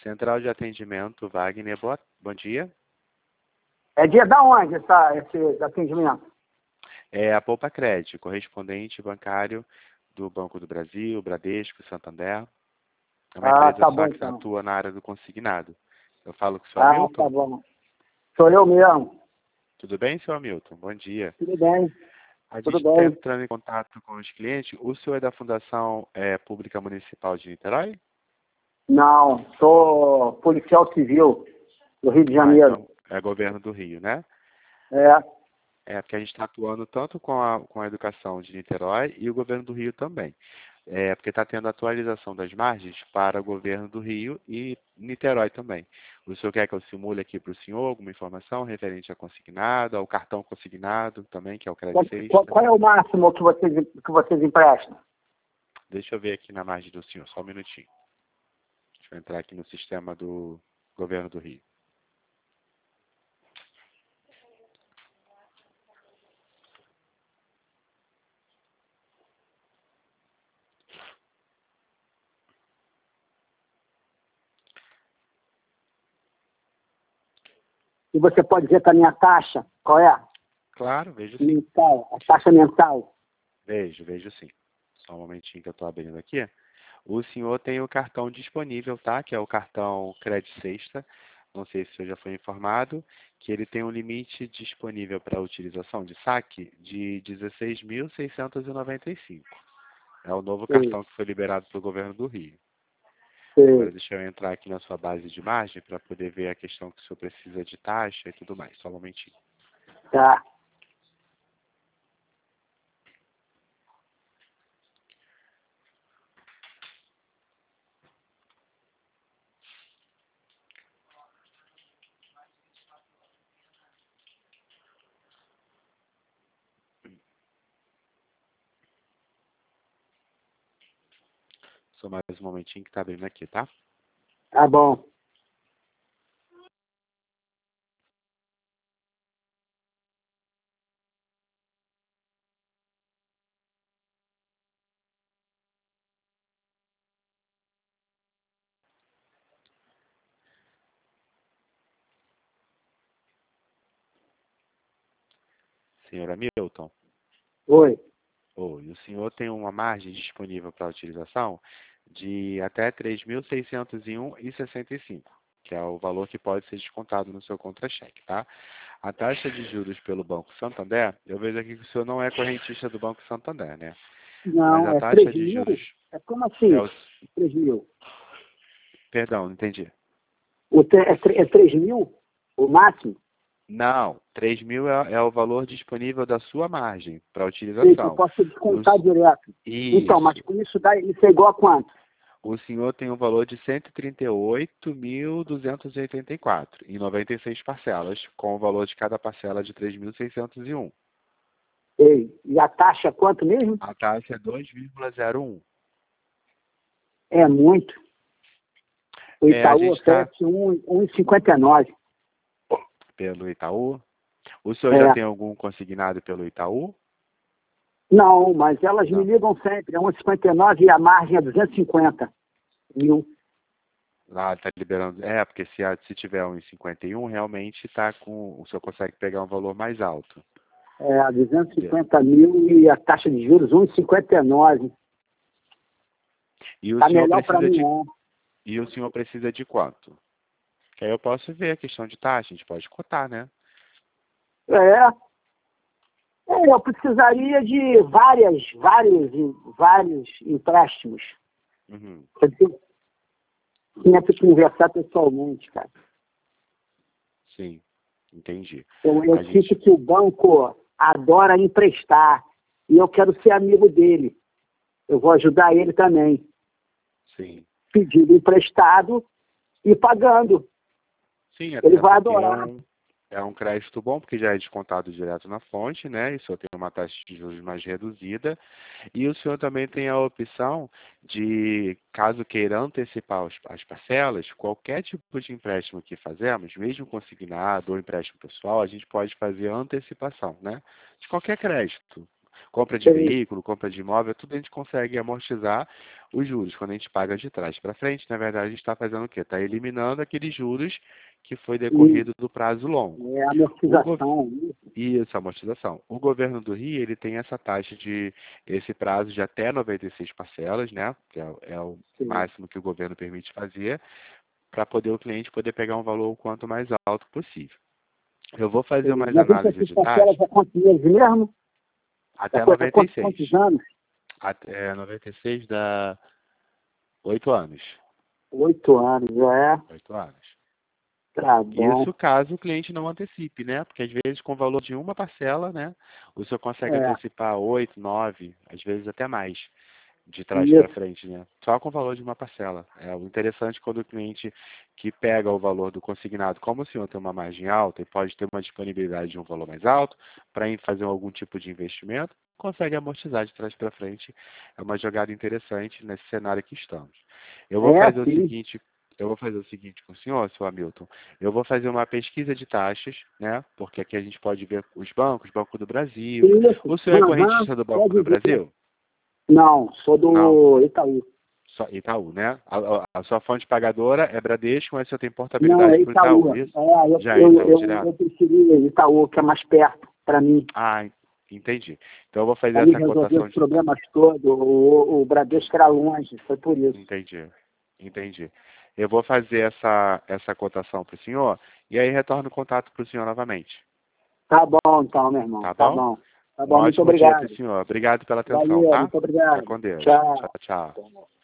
Central de Atendimento, Wagner, bom dia. É dia da onde esse atendimento? É a Poupa Cred, correspondente bancário do Banco do Brasil, Bradesco, Santander. É uma empresa Tá só bom, que então. atua na área do consignado. Eu falo com o senhor Hamilton? Tá bom. Sou eu mesmo. Tudo bem, senhor Hamilton? Bom dia. Tudo bem. A Tudo gente está bem. entrando em contato com os clientes. O senhor é da Fundação Pública Municipal de Niterói? Não, sou policial civil do Rio de Janeiro. Então é governo do Rio, né? É. É, porque a gente está atuando tanto com a educação de Niterói e o governo do Rio também. É, porque está tendo atualização das margens para o governo do Rio e Niterói também. O senhor quer que eu simule aqui para o senhor alguma informação referente a consignado, ao cartão consignado também, que é o Crédito Sexta? Qual é o máximo que vocês emprestam? Deixa eu ver aqui na margem do senhor, só um minutinho. Deixa eu entrar aqui no sistema do governo do Rio. E você pode dizer também a taxa? Qual é? Claro, vejo sim. Mensal, a taxa mensal. Vejo sim. Só um momentinho que eu estou abrindo aqui. O senhor tem o cartão disponível, tá? Que é o cartão Crédito Sexta. Não sei se o senhor já foi informado, que ele tem um limite disponível para utilização de saque de 16.695. É o novo cartão que foi liberado pelo governo do Rio. Agora deixa eu entrar aqui na sua base de margem para poder ver a questão que o senhor precisa de taxa e tudo mais. Só um momentinho. Tá. Só mais um momentinho que está abrindo aqui, tá? Tá bom. Senhor Hamilton. Oi. E o senhor tem uma margem disponível para utilização de até 3.601,65, que é o valor que pode ser descontado no seu contra-cheque, tá? A taxa de juros pelo Banco Santander, eu vejo aqui que o senhor não é correntista do Banco Santander, né? Não, mas a é taxa 3 de mil? juros... É como assim? É o... 3 mil. Perdão, não entendi. É 3 mil? O máximo? Não, 3 mil é o valor disponível da sua margem para Sim, eu utilização. posso descontar direto. Então, mas com isso isso é igual a quanto? O senhor tem um valor de 138.284 em 96 parcelas, com o valor de cada parcela de 3.601. E a taxa é quanto mesmo? A taxa é 2,01. É muito. O Itaú oferece 1,59. Pelo Itaú? O senhor já tem algum consignado pelo Itaú? Não, mas elas me ligam sempre. É 1,59 e a margem é 250 mil. Lá está liberando. Porque se tiver 1,51, realmente tá com. O senhor consegue pegar um valor mais alto. 250 mil e a taxa de juros 1,59. E o tá senhor melhor para mim, E o senhor precisa de quanto? Que aí eu posso ver a questão de taxa, a gente pode cotar, né? Eu precisaria de vários empréstimos. Tinha que conversar pessoalmente, cara. Sim, entendi. Eu sinto que o banco adora emprestar e eu quero ser amigo dele. Eu vou ajudar ele também. Sim. Pedindo emprestado e pagando. Sim, ele vai adorar. É um crédito bom, porque já é descontado direto na fonte, né? E o senhor tem uma taxa de juros mais reduzida. E o senhor também tem a opção de, caso queira antecipar as parcelas, qualquer tipo de empréstimo que fazemos, mesmo consignado ou empréstimo pessoal, a gente pode fazer antecipação, né? De qualquer crédito. compra de veículo, compra de imóvel, tudo a gente consegue amortizar os juros. Quando a gente paga de trás para frente, na verdade a gente está fazendo o quê? Está eliminando aqueles juros que foi decorrido do prazo longo. É amortização. Isso, amortização. O governo do Rio, ele tem essa taxa esse prazo de até 96 parcelas, né? Que é o máximo que o governo permite fazer, para poder o cliente poder pegar um valor o quanto mais alto possível. Eu vou fazer umas análises de taxa. É quantos meses mesmo? Até 96. Quantos anos? Até 96 dá 8 anos. 8 anos, 8 anos. Tá bom. Isso caso o cliente não antecipe, né? Porque às vezes com o valor de uma parcela, né? O senhor consegue antecipar 8, 9, às vezes até mais, de trás para frente, né? Só com o valor de uma parcela. É o interessante quando o cliente que pega o valor do consignado, como o senhor tem uma margem alta e pode ter uma disponibilidade de um valor mais alto para fazer algum tipo de investimento, consegue amortizar de trás para frente. É uma jogada interessante nesse cenário que estamos. Eu vou fazer o seguinte. Eu vou fazer o seguinte com o senhor, seu Hamilton. Eu vou fazer uma pesquisa de taxas, né? Porque aqui a gente pode ver os bancos, Banco do Brasil. Isso. O senhor é correntista do Banco do Brasil? Não, sou do Itaú. Só Itaú, né? A sua fonte pagadora é Bradesco, mas o senhor tem Não, portabilidade é para o Itaú, isso? Já é Itaú direto? Eu preferi Itaú, que é mais perto para mim. Ah, entendi. Então eu vou fazer Aí essa cotação os de problemas todos, o Bradesco era longe, foi por isso. Entendi. Eu vou fazer essa cotação para o senhor e aí retorno o contato para o senhor novamente. Tá bom, então, meu irmão. Tá bom. Tá bom, muito Ótimo dia obrigado. para o senhor. Obrigado pela atenção, Valeu, tá? muito obrigado. Fica com Deus. Tchau. Tchau.